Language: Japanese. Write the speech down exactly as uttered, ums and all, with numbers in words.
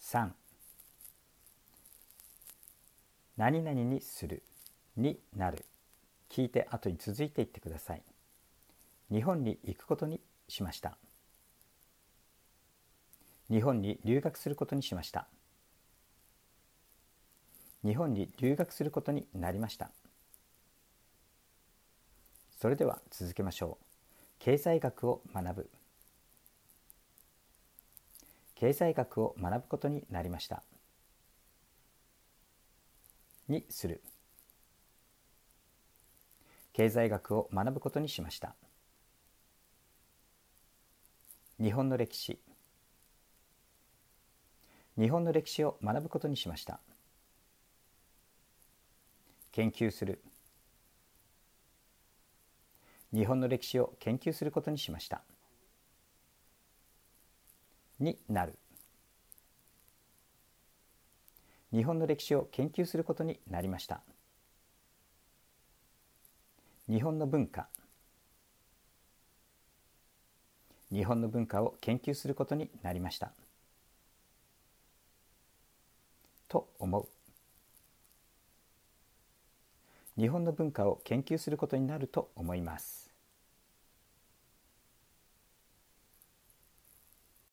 さん、何々にするになる。聞いて後に続いていってください。日本に行くことにしました。日本に留学することにしました。日本に留学することになりました。それでは続けましょう。経済学を学ぶ。経済学を学ぶことになりました。にする。経済学を学ぶことにしました。日本の歴史。日本の歴史を学ぶことにしました。研究する。日本の歴史を研究することにしました。になる。日本の歴史を研究することになりました。日本の文化。日本の文化を研究することになりました。と思う。日本の文化を研究することになると思います。